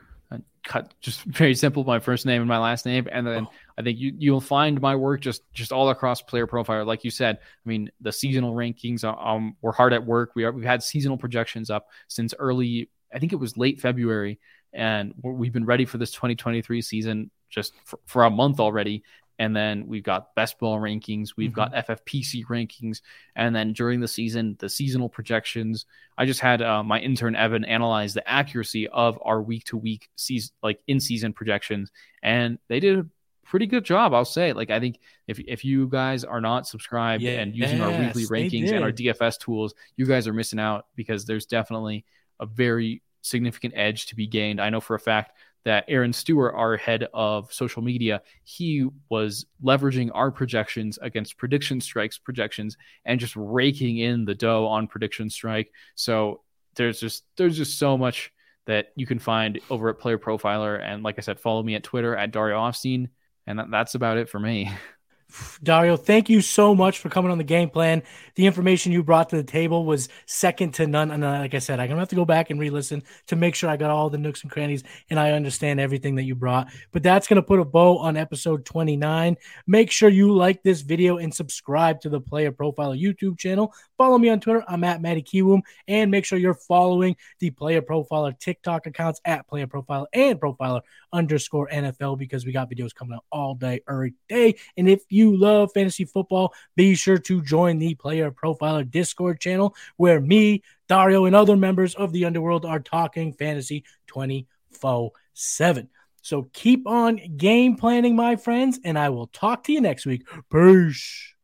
Just very simple, my first name and my last name. And then I think you'll find my work just all across Player Profiler. Like you said, I mean, the seasonal rankings, we're hard at work. We've had seasonal projections up since I think it was late February. And we've been ready for this 2023 season just for a month already. And then we've got best ball rankings. We've got FFPC rankings. And then during the season, the seasonal projections. I just had my intern, Evan, analyze the accuracy of our week-to-week season, in-season projections. And they did a pretty good job, I'll say. I think if you guys are not subscribed and using our weekly rankings and our DFS tools, you guys are missing out because there's definitely a very significant edge to be gained. I know for a fact that Aaron Stewart, our head of social media, he was leveraging our projections against Prediction Strike's projections and just raking in the dough on Prediction Strike. So there's just so much that you can find over at Player Profiler. And like I said, follow me at Twitter at Dario Offstein. And that's about it for me. Dario, thank you so much for coming on the Game Plan. The information you brought to the table was second to none. And like I said, I'm going to have to go back and re-listen to make sure I got all the nooks and crannies and I understand everything that you brought. But that's going to put a bow on episode 29. Make sure you like this video and subscribe to the Player Profiler YouTube channel. Follow me on Twitter. I'm at Matty Kiwoom. And make sure you're following the Player Profiler TikTok accounts at Player Profiler and Profiler_NFL because we got videos coming out all day, every day. And if you love fantasy football, be sure to join the Player Profiler Discord channel where me, Dario, and other members of the underworld are talking fantasy 24/7. So keep on game planning, my friends, and I will talk to you next week. Peace.